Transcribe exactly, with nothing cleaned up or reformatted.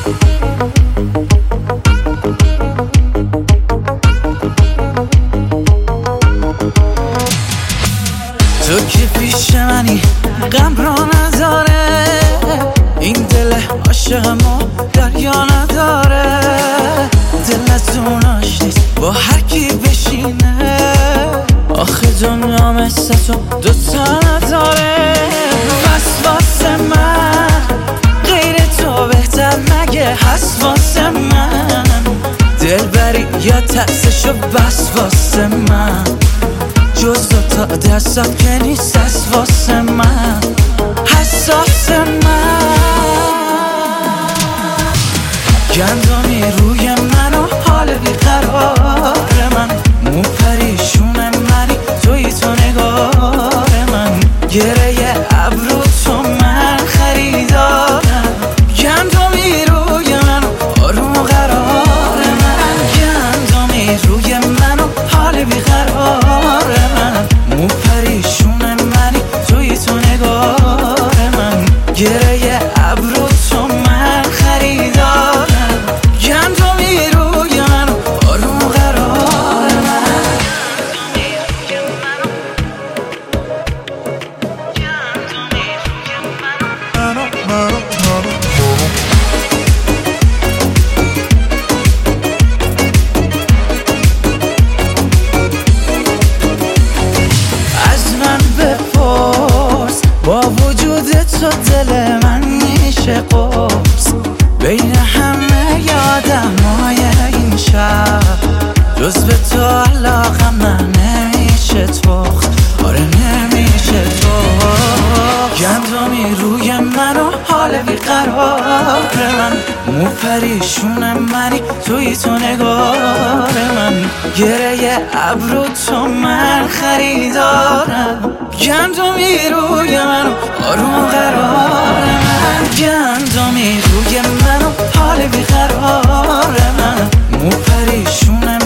تو که پیش منی غم را نداره، این دل عاشقمو دریا نداره. دلتون آشنیست با هر کی بشینه، آخه دنیا مثل تو دوتا نداره. بس واسه من غیر تو بهتر مگه هست واسه من؟ دل بری یا ترسشو بس واسه من، جز دوتا دستات که نیست از واسه من، حساس من. گندمی روی من و حال بیقرار من، مو پریشون منی توی تو نگار من، گره ابرو تو من خریدارم. گندمی روی من و آروم و قرار من، گندمی روی من و حال بیقرار من، مو پریشون منی توی تو نگار من، گره ابرو تو من خریدارم. گندمی روی من و آروم و قرار من. از من بپرس با وجود تو دل من میشه قرص، بین همه یادمای این شب جز به تو علاقم من نمیشه تخت، آره نمیشه تخت. گندمی روی من و حال بیقرار من، مو پریشون منی توی تو نگار من، گره ابرو تو من خریدارم. گندمی روی من و آروم و قرار من، گندمی روی من و حال بیقرار من، مو پریشون